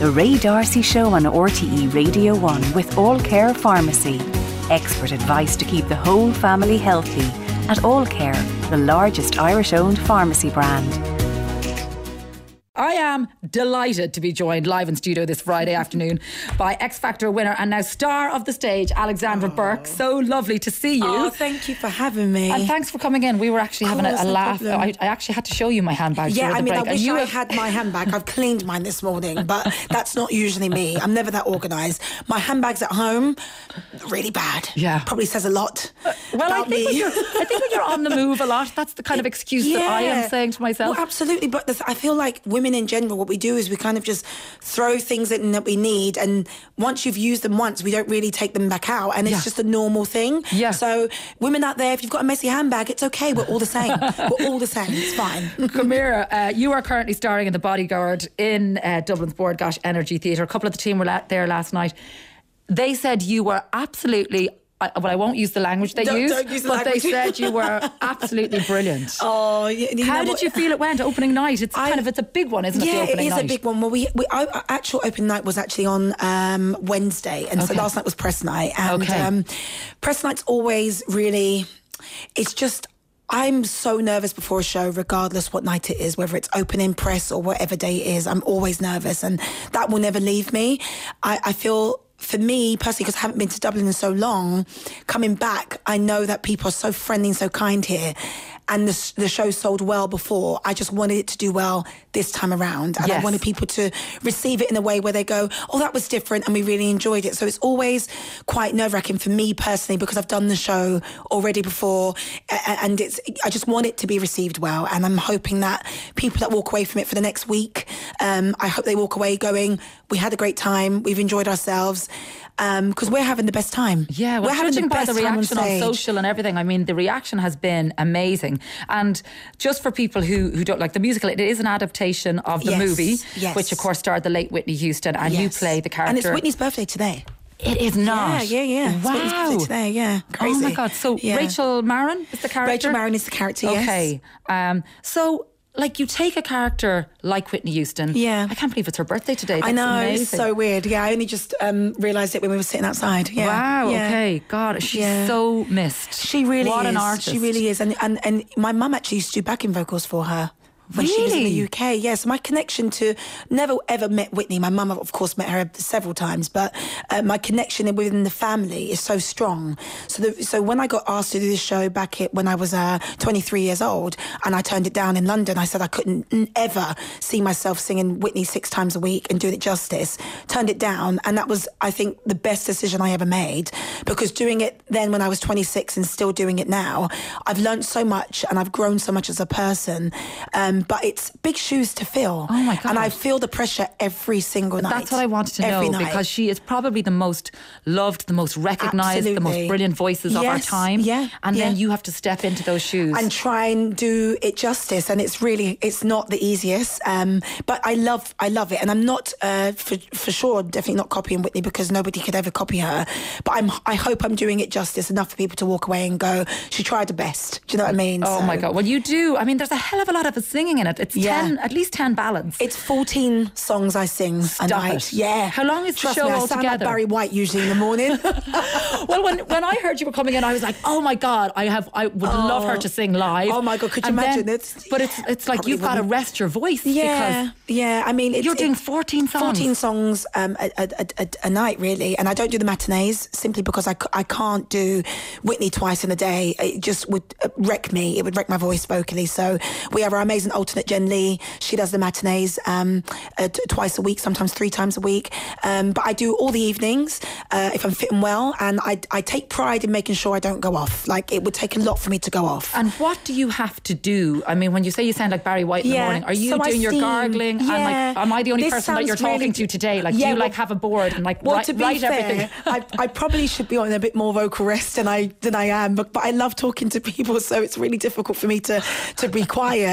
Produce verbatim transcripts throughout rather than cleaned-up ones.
The Ray D'Arcy Show on R T E Radio one with All Care Pharmacy. Expert advice to keep the whole family healthy at All Care, the largest Irish-owned pharmacy brand. I am delighted to be joined live in studio this Friday afternoon by X Factor winner and now star of the stage, Alexandra oh. Burke. So lovely to see you. Oh, thank you for having me. And thanks for coming in. We were actually having a, a no laugh. I, I actually had to show you my handbag. Yeah, I mean, break. I wish you I have... had my handbag. I've cleaned mine this morning, but that's not usually me. I'm never that organised. My handbag's at home, really bad. Yeah. Probably says a lot uh, Well, about I think, me. when you're, I think when you're on the move a lot, that's the kind of excuse yeah. that I am saying to myself. Well, absolutely. But the th- I feel like women in general, what we do is we kind of just throw things in that we need, and once you've used them once, we don't really take them back out, and it's yeah. just a normal thing. Yeah. So women out there, if you've got a messy handbag, it's okay. We're all the same. We're all the same. It's fine. Camira, uh, you are currently starring in The Bodyguard in uh, Dublin's Bord Gáis Energy Theatre. A couple of the team were la- there last night. They said you were absolutely... I, well, I won't use the language they don't, used, don't use the but language. they said you were absolutely brilliant. Oh, you, you How know did what? you feel it went opening night? It's I, kind of it's a big one, isn't it? Yeah, the opening it is night? a big one. Well, we, we our actual open night was actually on um, Wednesday, and okay. so last night was press night. And okay. um, press night's always really, it's just. I'm so nervous before a show, regardless what night it is, whether it's opening, press, or whatever day it is. I'm always nervous, and that will never leave me. I, I feel. For me, personally, because I haven't been to Dublin in so long, coming back, I know that people are so friendly and so kind here. And the, the show sold well before. I just wanted it to do well this time around. And yes. I wanted people to receive it in a way where they go, oh, that was different, and we really enjoyed it. So it's always quite nerve-wracking for me personally, because I've done the show already before. And it's I just want it to be received well. And I'm hoping that people that walk away from it for the next week, um, I hope they walk away going, we had a great time, we've enjoyed ourselves. Because um, we're having the best time. Yeah, well, we're having judging the by best the reaction on, on social and everything, I mean, the reaction has been amazing. And just for people who, who don't like the musical, it is an adaptation of the yes, movie, yes. which of course starred the late Whitney Houston, and yes. you play the character. And it's Whitney's birthday today. It is not. Yeah, yeah, yeah. Wow. It's Whitney's birthday today, yeah. Crazy. Oh my God. So yeah. Rachel Marin is the character? Rachel Marin is the character, yes. Okay. Um, so... Like, you take a character like Whitney Houston. Yeah. I can't believe it's her birthday today. That's I know, amazing. It's so weird. Yeah, I only just um, realised it when we were sitting outside. Yeah. Wow, yeah. okay. God, she's yeah. so missed. She really what is. What an artist. She really is. And, and, and my mum actually used to do backing vocals for her. When really? she was in the U K, yes. Yeah, so my connection to, never ever met Whitney. My mum, of course, met her several times, but uh, my connection within the family is so strong. So the, so when I got asked to do this show back at, when I was uh, twenty-three years old, and I turned it down in London, I said I couldn't ever see myself singing Whitney six times a week and doing it justice. Turned it down, and that was, I think, the best decision I ever made, because doing it then when I was twenty-six and still doing it now, I've learned so much and I've grown so much as a person. Um, But it's big shoes to fill. Oh my God. And I feel the pressure every single night. That's what I wanted to every know, night. because she is probably the most loved, the most recognised, Absolutely. the most brilliant voices yes, of our time. Yeah. And yeah. then you have to step into those shoes. And try and do it justice. And it's really, it's not the easiest. Um, but I love I love it. And I'm not, uh, for, for sure, definitely not copying Whitney, because nobody could ever copy her. But I'm, I hope I'm doing it justice enough for people to walk away and go, she tried her best. Do you know what I mean? Oh so, my God. Well, you do. I mean, there's a hell of a lot of singing in it. It's Yeah. ten, at least ten ballads. It's fourteen songs I sing Stop a night. it. Yeah. How long is Trust the show me, I altogether? sound like Barry White usually in the morning. Well, when when I heard you were coming in, I was like, oh my God, I have I would Oh. love her to sing live. Oh my God, could you And imagine then- it? But it's it's like Probably you've got to wouldn't. rest your voice. Yeah, yeah. I mean, it's, You're doing it's fourteen songs. fourteen songs um, a, a, a, a night, really. And I don't do the matinees simply because I, c- I can't do Whitney twice in a day. It just would wreck me. It would wreck my voice vocally. So we have our amazing alternate, Jen Lee. She does the matinees um, uh, t- twice a week, sometimes three times a week. Um, but I do all the evenings uh, if I'm fitting well. And I, I take pride in making sure I don't go off. Like, it would take a lot for me to go off. And what do you have to do? I mean, when you say you sound like Barry White in Yeah, the morning, are you so I doing your sing. gargling? And Yeah. like, am I the only This person that sounds you're talking really- to today? Like, Yeah, do you well- like have a board and like Well, write, to be write fair, everything? I, I probably should be on a bit more vocal rest than I than I am, but, but I love talking to people, so it's really difficult for me to to be quiet. And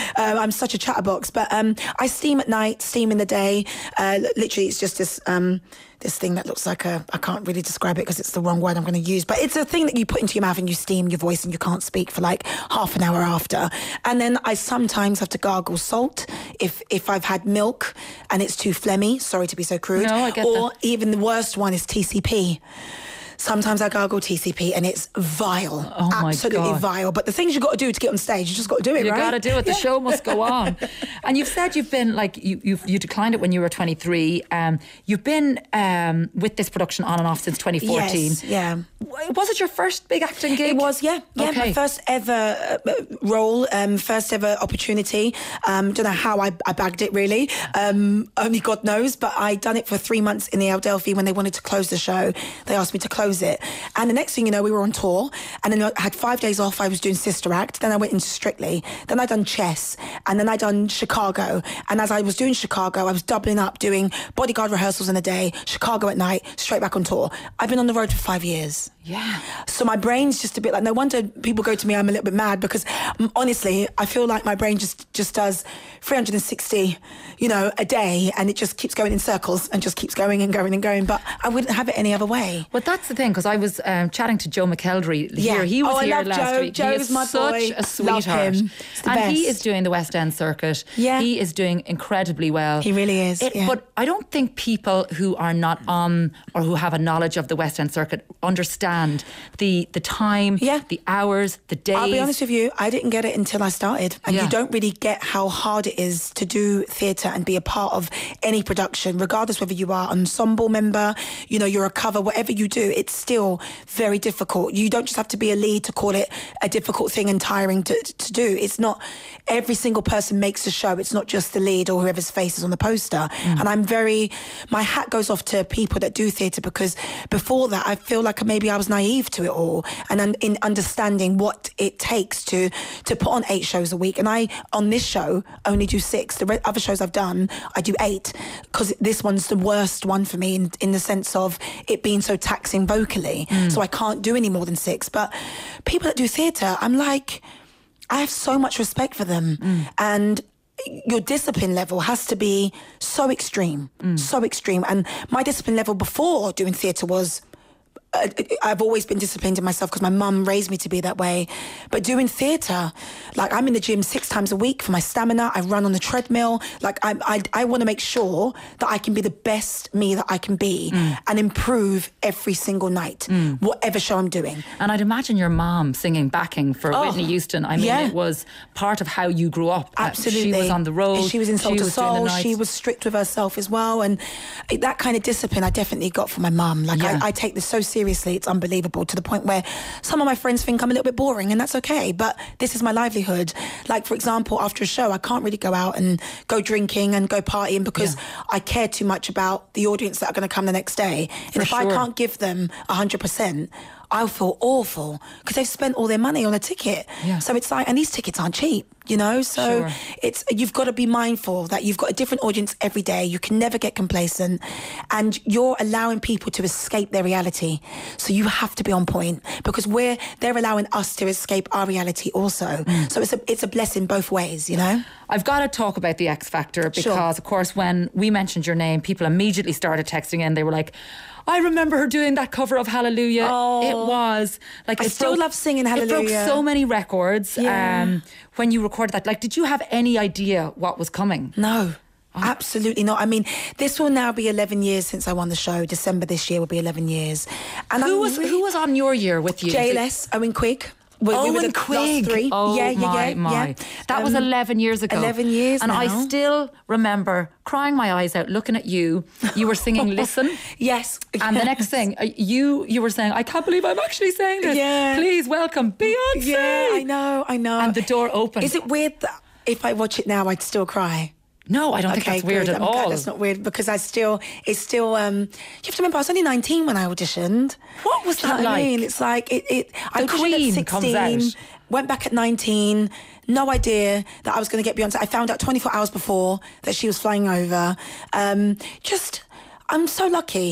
Um, I'm such a chatterbox. But um, I steam at night, steam in the day. Uh, literally, it's just this... Um, this thing that looks like a, I can't really describe it because it's the wrong word I'm going to use, but it's a thing that you put into your mouth and you steam your voice and you can't speak for like half an hour after. And then I sometimes have to gargle salt if if I've had milk and it's too phlegmy. Sorry to be so crude. No, I get Or that. even the worst one is T C P. Sometimes I gargle T C P and it's vile. Oh my Absolutely God. vile. But the things you've got to do to get on stage, you just got to do it, You right? got to do it. The Yeah. show must go on. And you've said you've been like you you've, you declined it when you were twenty-three. Um, you've been um, with this production on and off since twenty fourteen. Yes, yeah. Was it your first big acting gig? It was, yeah. Yeah, Okay. my first ever uh, role, um, first ever opportunity. Um, don't know how I, I bagged it, really. Um, only God knows. But I done it for three months in the Adelphi when they wanted to close the show. They asked me to close it. And the next thing you know, we were on tour. And then I had five days off. I was doing Sister Act. Then I went into Strictly. Then I done Chess. And then I done Chicago. And as I was doing Chicago, I was doubling up, doing bodyguard rehearsals in the day, Chicago at night, straight back on tour. I've been on the road for five years. Yeah. So my brain's just a bit like, no wonder people go to me, I'm a little bit mad because um, honestly, I feel like my brain just, just does three hundred sixty, you know, a day and it just keeps going in circles and just keeps going and going and going. But I wouldn't have it any other way. Well, that's the thing, because I was um, chatting to Joe McKeldry Yeah. here. He was Oh, I here love last Joe. week. Joe he is is my such boy. a Love sweetheart. him. He's the And he best. is doing the West End circuit. Yeah. He is doing incredibly well. He really is, It- yeah. But I don't think people who are not on or who have a knowledge of the West End circuit understand the the time, Yeah. the hours, the days. I'll be honest with you, I didn't get it until I started. And Yeah. you don't really get how hard it is to do theatre and be a part of any production, regardless whether you are an ensemble member, you know, you're a cover, whatever you do, it's still very difficult. You don't just have to be a lead to call it a difficult thing and tiring to, to do. It's not every single person makes a show. It's not just the lead or whoever's face is on the poster. Mm. And I'm very, my hat goes off to people that do theatre because before that, I feel like maybe I was naive to it all and un- in understanding what it takes to to put on eight shows a week. And I, on this show, only do six. The re- other shows I've done, I do eight because this one's the worst one for me in, in the sense of it being so taxing vocally. So I can't do any more than six. But people that do theatre, I'm like, I have so much respect for them. And your discipline level has to be so extreme, so extreme. And my discipline level before doing theatre was, uh, I've always been disciplined in myself because my mum raised me to be that way. But doing theatre, like I'm in the gym six times a week for my stamina. I run on the treadmill. Like I, I, I want to make sure that I can be the best me that I can be and improve every single night, whatever show I'm doing. And I'd imagine your mom singing backing for Oh, Whitney Houston. I mean, yeah. it was part of how you grew up. Uh, Absolutely. She was on the road. And she was in Soul she to was doing the Soul. nights. She was strict with herself as well. And that kind of discipline I definitely got from my mum. Like Yeah. I, I take this so seriously. It's unbelievable to the point where some of my friends think I'm a little bit boring and that's okay. But this is my livelihood. Like, for example, after a show, I can't really go out and go drinking and go partying because Yeah. I care too much about the audience that are going to come the next day. For and if I sure. can't give them one hundred percent, I'll feel awful because they've spent all their money on a ticket. Yeah. So it's like, and these tickets aren't cheap, you know? So Sure. it's, you've got to be mindful that you've got a different audience every day. You can never get complacent and you're allowing people to escape their reality. So you have to be on point because we're, they're allowing us to escape our reality also. Mm. So it's a, it's a blessing both ways, you know? I've got to talk about the X Factor because, Sure. of course, when we mentioned your name, people immediately started texting in. They were like, I remember her doing that cover of Hallelujah. Oh. It was like I it still broke- love singing It broke Hallelujah. so many records. Yeah. Um, when you recorded that, like, did you have any idea what was coming? No. Oh. Absolutely not. I mean, this will now be eleven years since I won the show. December this year will be eleven years. And Who I'm was really- who was on your year with you? J L S, Owen Quigg. We, we were Owen the Quigg. last three. Oh yeah, yeah, my, yeah, my. yeah. That was Um, eleven years ago. eleven years And I now. still remember crying my eyes out looking at you. You were singing Listen. Yes. And the next thing, uh, you you were saying, I can't believe I'm actually saying this. Yeah. Please welcome Beyonce. Yeah, I know, I know. And the door opened. Is it weird that if I watch it now, I'd still cry? No, I don't think that's weird good. at I'm glad all. that's not weird because I still, it's still, um, you have to remember I was only nineteen when I auditioned. What was Do you know that what I like? mean? It's like, it, it I The auditioned Queen at comes sixteen, out. went back at nineteen, no idea that I was going to get Beyonce. I found out twenty-four hours before that she was flying over. Um, just, I'm so lucky.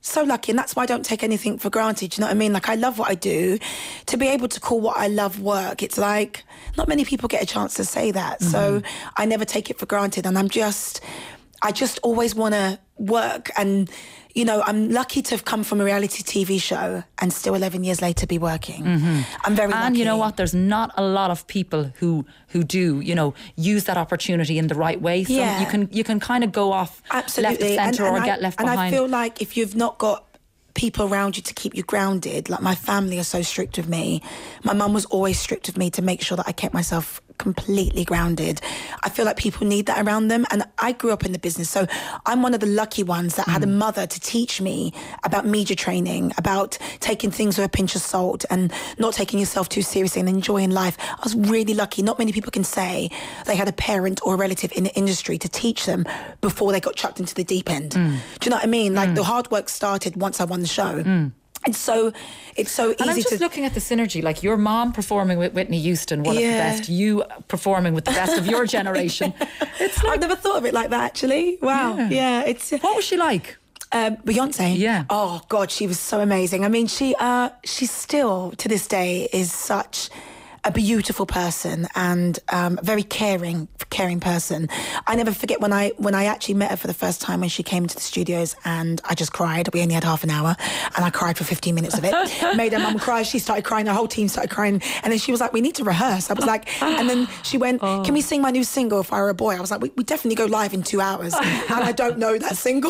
so lucky, and that's why I don't take anything for granted. Do you know what I mean? Like, I love what I do. To be able to call what I love work, it's like not many people get a chance to say that. Mm-hmm. So I never take it for granted, and I'm just, I just always want to work. And you know, I'm lucky to have come from a reality T V show and still eleven years later be working. Mm-hmm. I'm very lucky. And you know what? There's not a lot of people who who do, you know, use that opportunity in the right way. So yeah. you can you can kind of go off Absolutely. left of centre and, or and get I, left and behind. And I feel like if you've not got people around you to keep you grounded, like my family are so strict with me. My mum was always strict with me to make sure that I kept myself completely grounded. I feel like people need that around them, and I grew up in the business, so I'm one of the lucky ones that mm. had a mother to teach me about media training, about taking things with a pinch of salt and not taking yourself too seriously and enjoying life. I was really lucky. Not many people can say they had a parent or a relative in the industry to teach them before they got chucked into the deep end. Mm. Do you know what I mean? Like mm. the hard work started once I won the show. Mm. It's so, it's so easy to... And I'm just looking at the synergy, like your mom performing with Whitney Houston, one yeah. of the best, you performing with the best of your generation. It's like... I've never thought of it like that, actually. Wow. Yeah, yeah it's... What was she like? Um, Beyonce? Yeah. Oh, God, she was so amazing. I mean, she, uh, she still, to this day, is such a beautiful person and um, a very caring, caring person. I never forget when I when I actually met her for the first time when she came into the studios, and I just cried. We only had half an hour, and I cried for fifteen minutes of it. Made her mum cry. She started crying. The whole team started crying, and then she was like, "We need to rehearse." I was like, and then she went, oh. "Can we sing my new single, If I Were a Boy?" I was like, "We, we definitely go live in two hours," and I don't know that single.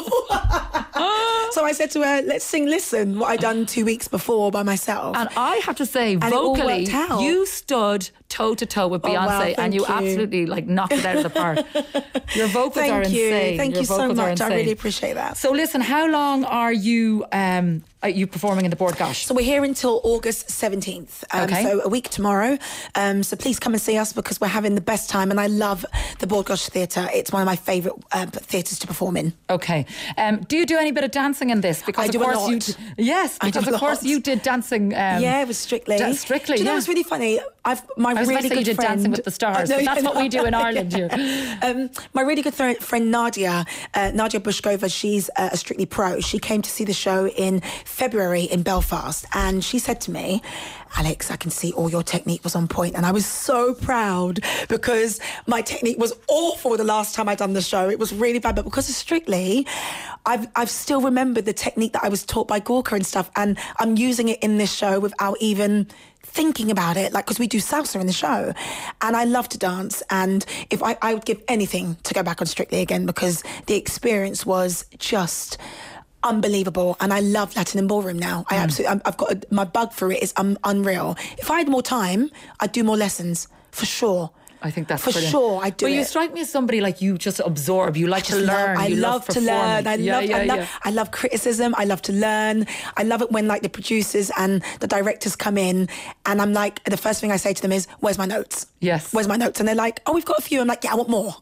So I said to her, "Let's sing Listen," what I done two weeks before by myself. And I have to say, and vocally, you stood toe to toe with Beyonce, oh, wow, and you, you absolutely like knocked it out of the park. Your vocals thank are you. insane. Thank Your you so much. I really appreciate that. So listen, how long are you um, are you performing in the Bord Gáis? So we're here until August seventeenth. Um, okay. So a week tomorrow. Um, so please come and see us because we're having the best time, and I love the Bord Gáis Theatre. It's one of my favourite uh, theatres to perform in. Okay. Um, do you do any bit of dancing in this? Because I of do course a lot. you. D- yes, because of course you did dancing. Um, yeah, it was Strictly. D- strictly. Do you know yeah. what's really funny? I've my I was really about to say good you did friend. Dancing with the Stars. Oh, no, but that's yeah, what no. we do in Ireland here. Um, my really good th- friend Nadia, uh, Nadia Bushkova, she's uh, a Strictly pro. She came to see the show in February in Belfast, and she said to me, "Alex, I can see all your technique was on point." And I was so proud because my technique was awful the last time I'd done the show. It was really bad, but because of Strictly, I've I've still remembered the technique that I was taught by Gorka and stuff, and I'm using it in this show without even thinking about it, like, because we do salsa in the show, and I love to dance, and if I, I would give anything to go back on Strictly again because the experience was just unbelievable, and I love Latin and ballroom now. I mm. absolutely, I've got a, my bug for it is um, unreal. If I had more time, I'd do more lessons for sure. I think that's for brilliant. sure. I do. But it. you strike me as somebody like you just absorb. You like to learn. Love, I you love, love to learn. I yeah, love. yeah, I love. yeah. I love criticism. I love to learn. I love it when like the producers and the directors come in, and I'm like, the first thing I say to them is, "Where's my notes? Yes. Where's my notes?" And they're like, "Oh, we've got a few." I'm like, "Yeah, I want more.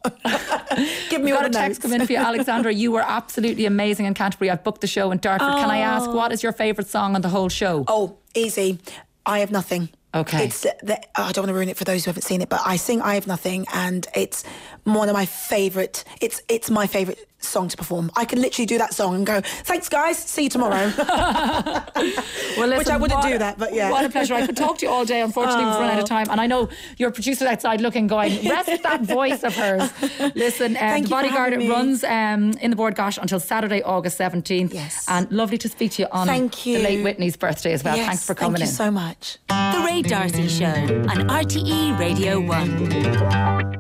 Give me We've all got the a text notes." come in for you, Alexandra. You were absolutely amazing in Canterbury. I've booked the show in Dartford. Oh. Can I ask, what is your favourite song on the whole show? Oh, easy. I Have Nothing. Okay. It's the, I don't want to ruin it for those who haven't seen it, but I sing I Have Nothing, and it's one of my favourite, it's it's my favourite song to perform. I can literally do that song and go, "Thanks guys, see you tomorrow." Well, listen, which I wouldn't what, do that, but yeah. What a pleasure. I could talk to you all day. Unfortunately, we've run out of time, and I know your producer's outside looking, going, "Rest that voice of hers." Listen, um, the Bodyguard runs um, in the Bord Gáis until Saturday, August seventeenth. Yes. And lovely to speak to you on thank you. the late Whitney's birthday as well. Yes, Thanks for coming thank in. Thank you so much. The Ray D'Arcy Show on R T E Radio one.